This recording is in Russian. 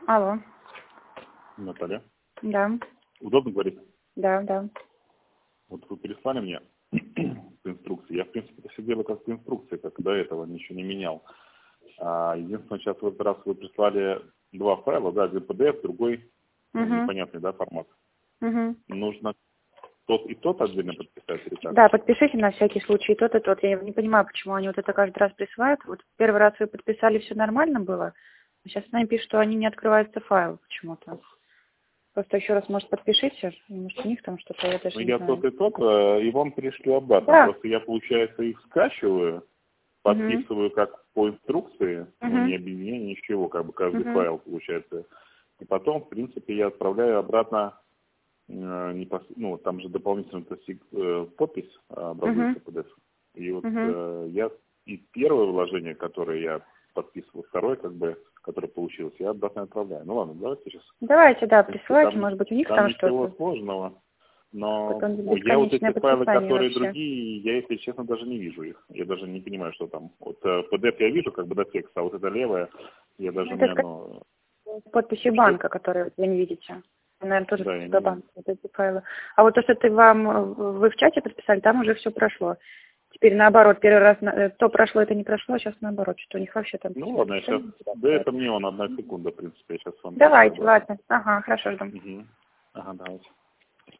Алло. Наталья. Да. Удобно говорить? Да, да. Вот вы переслали мне инструкции. Я, в принципе, это все делаю как по инструкции, как до этого, ничего не менял. Единственное, сейчас в этот раз вы прислали два файла, да, один PDF, другой непонятный, да, формат. Нужно тот и тот отдельно подписать или как? Да, подпишите на всякий случай тот и тот. Я не понимаю, почему они вот это каждый раз присылают. Вот первый раз вы подписали, все нормально было. А сейчас они пишут, что они не открывается файл почему-то. Просто еще раз, может, подпишите. Может, у них там что-то, я даже Ну, не я знаю. тот и тот, и вам пришлю обратно. Да. Просто я, получается, их скачиваю, подписываю как по инструкции, но не объединение, ничего, как бы каждый файл получается. И потом, в принципе, я отправляю обратно, ну, там же дополнительно подпись образуется PDF. И вот я и первое вложение, которое я подписывал, второе, как бы, которое получилось, я обратно отправляю. Ну ладно, давайте сейчас. Давайте, да, присылайте, Там, может быть, у них там там ничего что-то. сложного. Но Потом я вот эти бесконечное файлы, подписание которые вообще. другие, я, если честно, даже не вижу их. Я даже не понимаю, что там. Вот PDF я вижу как бы до текста, а вот это левое, я даже Это не... подписи банка, которые вы не видите. Наверное, тоже Да, я до не банка вот эти файлы. А вот то, что вы в чате подписали, там уже все прошло. Теперь наоборот, первый раз то прошло, это не прошло, а сейчас наоборот, что у них вообще там... Ну ладно, я сейчас... Да это мне он 1 секунда, в принципе, я сейчас вам... Давайте, ладно. Ага, хорошо, ждем. Ага, давайте.